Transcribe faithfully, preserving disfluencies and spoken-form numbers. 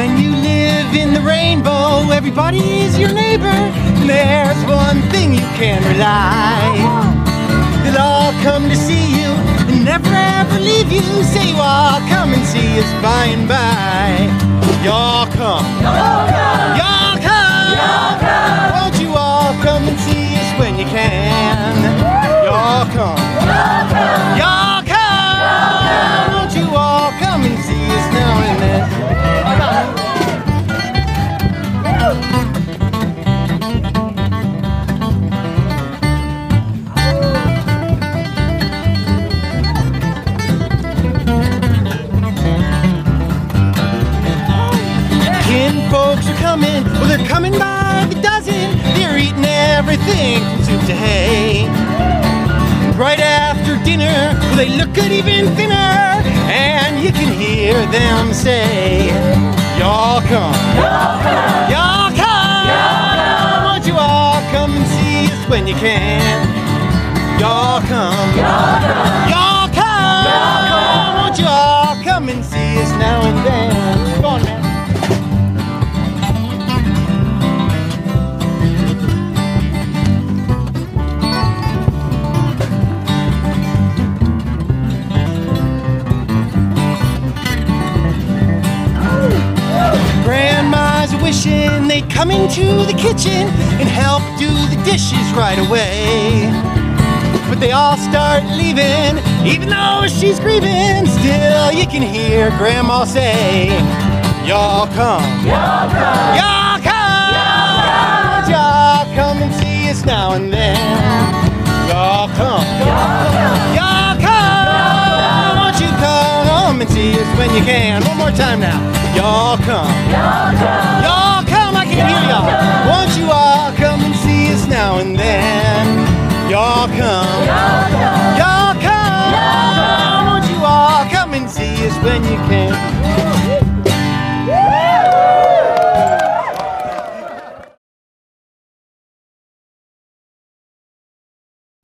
When you live in the rainbow, everybody's your neighbor. There's one thing you can rely. They'll all come to see you and never ever leave you. Say you all come and see us by and by. Y'all come. Y'all come. Y'all come. Y'all come. Won't you all come and see us when you can? Y'all come. Y'all come. Y'all come. Y'all come. Won't you all come and see us now and then? Folks are coming, well they're coming by the dozen. They're eating everything from soup to hay. Right after dinner, well they look good even thinner, and you can hear them say, y'all come, y'all come, y'all come, y'all come. Won't you all come and see us when you can? Y'all come, y'all come, y'all come, y'all come. Won't you all come and see us now and then? Go on, man. Grandma's wishing they'd come into the kitchen and help do the dishes right away. But they all start leaving, even though she's grieving. Still you can hear Grandma say, y'all come, y'all come, y'all come, y'all come. Y'all come and see us now and then. Y'all come, y'all come, y'all come. Won't you come and see us when you can? One more time now. Y'all come, y'all come, y'all come, I can hear y'all. Won't you all come and see us now and then? Y'all come, y'all come, y'all come. Won't you all come and see us when you can?